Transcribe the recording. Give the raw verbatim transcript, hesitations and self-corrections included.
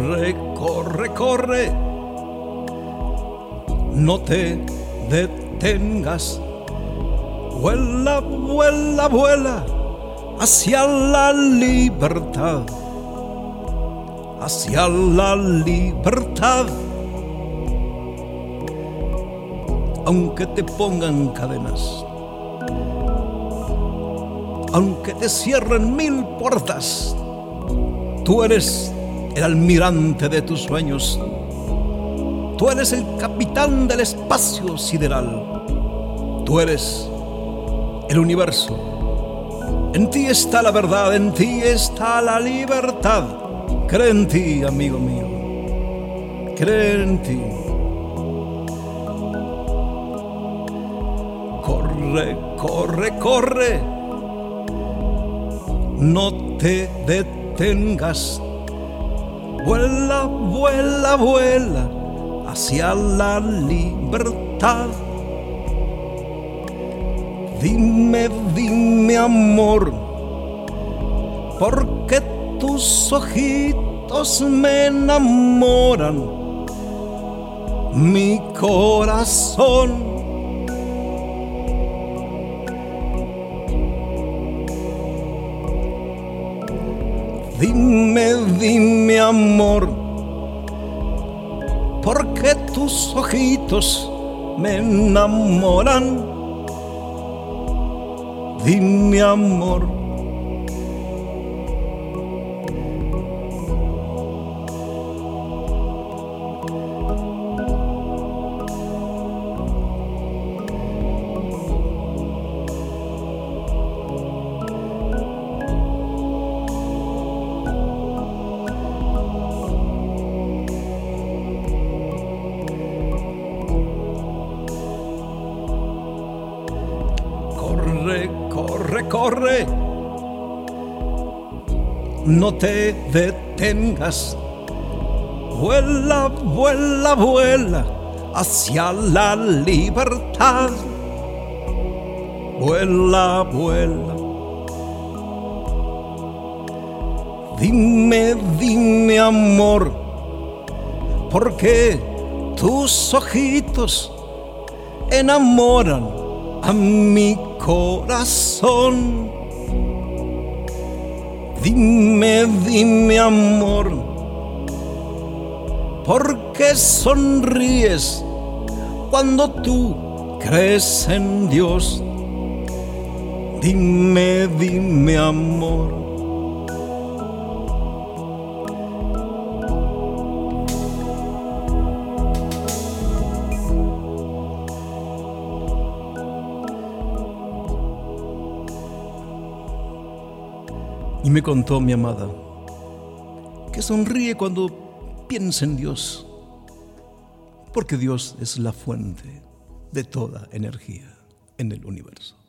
Corre, corre, corre. No te detengas. Vuela, vuela, vuela hacia la libertad, hacia la libertad. Aunque te pongan cadenas, aunque te cierren mil puertas, tú eres el almirante de tus sueños. Tú eres el capitán del espacio sideral. Tú eres el universo. En ti está la verdad, en ti está la libertad. Cree en ti, amigo mío. Cree en ti. Corre, corre, corre. No te detengas. Vuela, vuela, vuela hacia la libertad. Dime, dime, amor, ¿por qué tus ojitos me enamoran? Mi corazón. Dime, dime, amor, ¿por qué tus ojitos me enamoran? Dime, amor. Corre, corre, corre. No te detengas. Vuela, vuela, vuela hacia la libertad. Vuela, vuela. Dime, dime, amor, ¿por qué tus ojitos enamoran a mi corazón? Dime, dime, amor, ¿por qué sonríes cuando tú crees en Dios? Dime, dime, amor. Y me contó mi amada que sonríe cuando piensa en Dios, porque Dios es la fuente de toda energía en el universo.